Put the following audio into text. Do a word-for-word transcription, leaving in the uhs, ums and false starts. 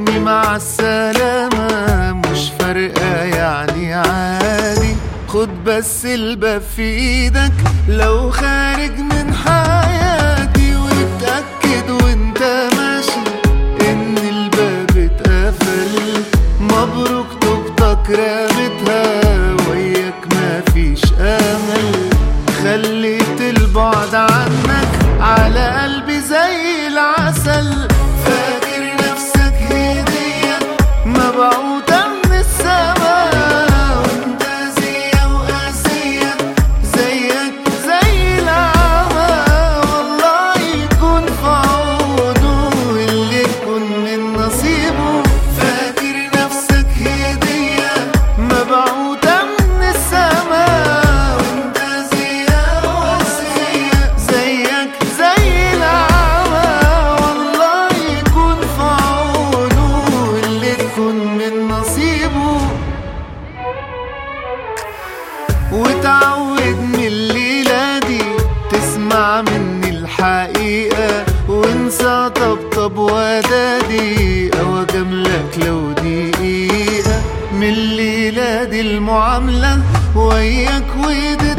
ارمي مع السلامة مش فارقة يعني عادي. خد بس الباب في ايدك لو خارج من حياتي، واتأكد وانت ماشي ان الباب اتقفل. مبروك طوبتك رامتها وياك مفيش امل. خليت البعد عنك على قلبي زي العسل. فاكر نفسك هدية مبعوثة من السماء، وانت زيها وقاسية زيك زي العمى. والله يكون في عونه اللي يكون من نصيبه. فاكر نفسك هدية مبعوثة من السماء، وانت زيها وقاسية زيك زي العمى. والله يكون في عونه اللي يكون من نصيبه. وتعود من الليلة دي تسمع مني الحقيقة، وانسى طبطب ودادي او اجاملك لو دقيقة. من الليلة دي المعاملة وياك ودي